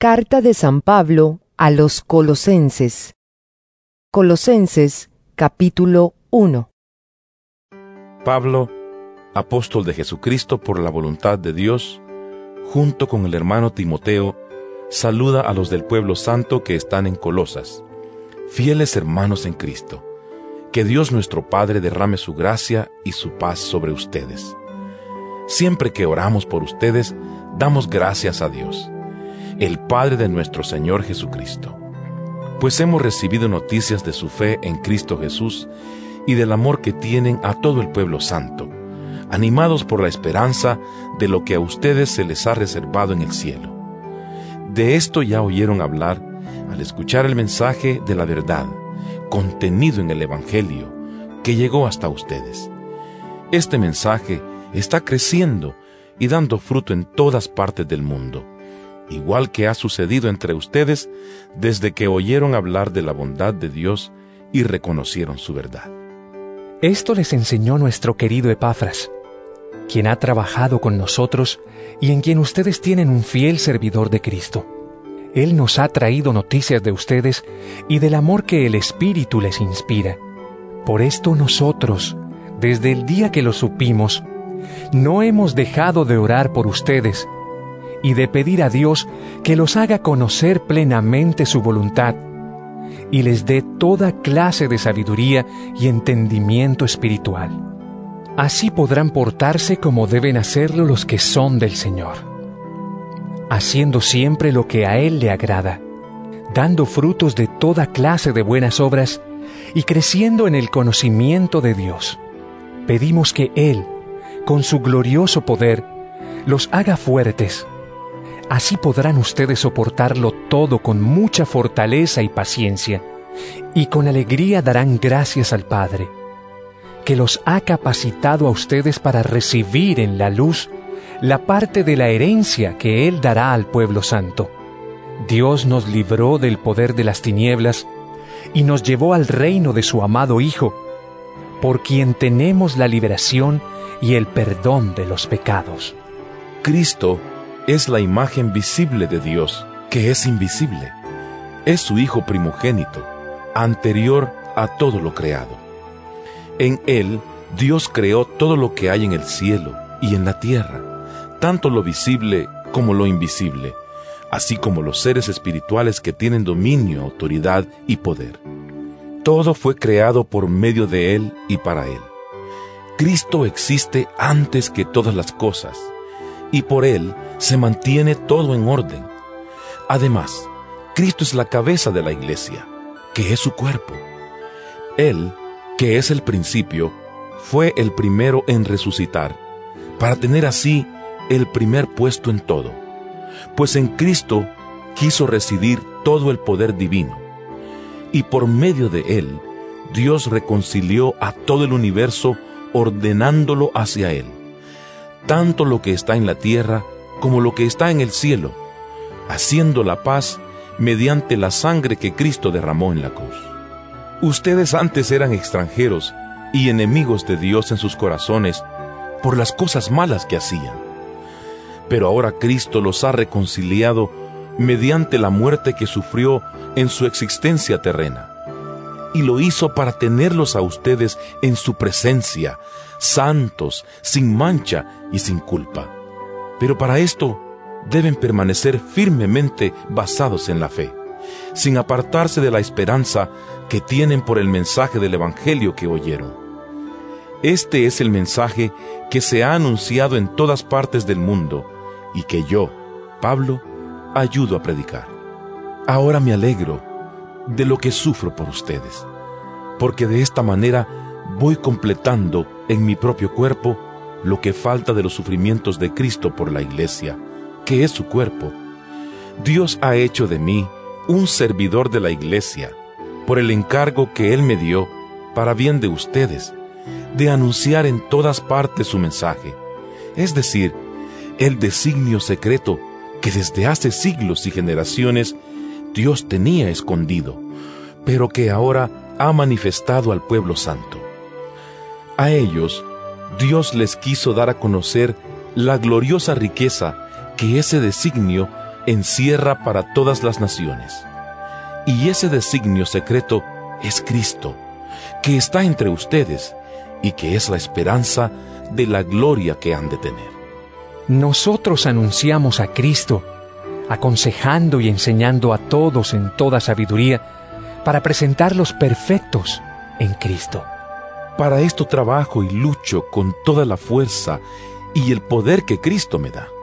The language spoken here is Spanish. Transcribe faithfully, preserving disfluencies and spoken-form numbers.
Carta de San Pablo a los Colosenses. Colosenses, capítulo uno. Pablo, apóstol de Jesucristo por la voluntad de Dios, junto con el hermano Timoteo, saluda a los del pueblo santo que están en Colosas, fieles hermanos en Cristo. Que Dios nuestro Padre derrame su gracia y su paz sobre ustedes. Siempre que oramos por ustedes, damos gracias a Dios, el Padre de nuestro Señor Jesucristo, pues hemos recibido noticias de su fe en Cristo Jesús y del amor que tienen a todo el pueblo santo, animados por la esperanza de lo que a ustedes se les ha reservado en el cielo. De esto ya oyeron hablar al escuchar el mensaje de la verdad, contenido en el Evangelio, que llegó hasta ustedes. Este mensaje está creciendo y dando fruto en todas partes del mundo, igual que ha sucedido entre ustedes desde que oyeron hablar de la bondad de Dios y reconocieron su verdad. Esto les enseñó nuestro querido Epafras, quien ha trabajado con nosotros y en quien ustedes tienen un fiel servidor de Cristo. Él nos ha traído noticias de ustedes y del amor que el Espíritu les inspira. Por esto nosotros, desde el día que lo supimos, no hemos dejado de orar por ustedes y de pedir a Dios que los haga conocer plenamente su voluntad y les dé toda clase de sabiduría y entendimiento espiritual. Así podrán portarse como deben hacerlo los que son del Señor, haciendo siempre lo que a Él le agrada, dando frutos de toda clase de buenas obras y creciendo en el conocimiento de Dios. Pedimos que Él, con su glorioso poder, los haga fuertes. Así podrán ustedes soportarlo todo con mucha fortaleza y paciencia, y con alegría darán gracias al Padre, que los ha capacitado a ustedes para recibir en la luz la parte de la herencia que Él dará al pueblo santo. Dios nos libró del poder de las tinieblas y nos llevó al reino de su amado Hijo, por quien tenemos la liberación y el perdón de los pecados. Cristo es la imagen visible de Dios, que es invisible. Es su Hijo primogénito, anterior a todo lo creado. En Él, Dios creó todo lo que hay en el cielo y en la tierra, tanto lo visible como lo invisible, así como los seres espirituales que tienen dominio, autoridad y poder. Todo fue creado por medio de Él y para Él. Cristo existe antes que todas las cosas, y por Él se mantiene todo en orden. Además, Cristo es la cabeza de la iglesia, que es su cuerpo. Él, que es el principio, fue el primero en resucitar, para tener así el primer puesto en todo, pues en Cristo quiso residir todo el poder divino, y por medio de Él, Dios reconcilió a todo el universo ordenándolo hacia Él, tanto lo que está en la tierra como lo que está en el cielo, haciendo la paz mediante la sangre que Cristo derramó en la cruz. Ustedes antes eran extranjeros y enemigos de Dios en sus corazones por las cosas malas que hacían. Pero ahora Cristo los ha reconciliado mediante la muerte que sufrió en su existencia terrena, y lo hizo para tenerlos a ustedes en su presencia, santos, sin mancha y sin culpa. Pero para esto deben permanecer firmemente basados en la fe, sin apartarse de la esperanza que tienen por el mensaje del Evangelio que oyeron. Este es el mensaje que se ha anunciado en todas partes del mundo y que yo, Pablo, ayudo a predicar. Ahora me alegro de lo que sufro por ustedes, porque de esta manera voy completando en mi propio cuerpo lo que falta de los sufrimientos de Cristo por la iglesia, que es su cuerpo. Dios ha hecho de mí un servidor de la iglesia, por el encargo que Él me dio para bien de ustedes, de anunciar en todas partes su mensaje, es decir, el designio secreto que desde hace siglos y generaciones Dios tenía escondido, pero que ahora ha manifestado al pueblo santo. A ellos, Dios les quiso dar a conocer la gloriosa riqueza que ese designio encierra para todas las naciones. Y ese designio secreto es Cristo, que está entre ustedes y que es la esperanza de la gloria que han de tener. Nosotros anunciamos a Cristo, aconsejando y enseñando a todos en toda sabiduría, para presentarlos perfectos en Cristo. Para esto trabajo y lucho con toda la fuerza y el poder que Cristo me da.